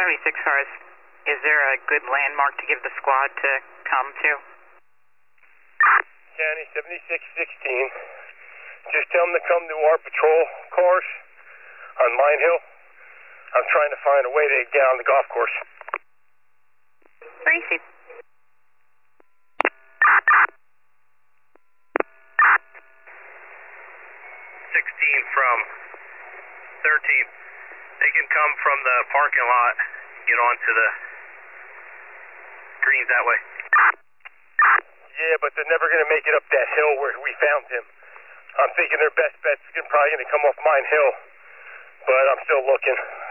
76 cars. Is there a good landmark to give the squad to come to? County 7616. Just tell them to come to our patrol cars on Mine Hill. I'm trying to find a way to get on the golf course. Receive. 16 from 13. They can come from the parking lot, get onto the greens that way. Yeah, but they're never going to make it up that hill where we found him. I'm thinking their best bet's probably going to come off Mine Hill, but I'm still looking.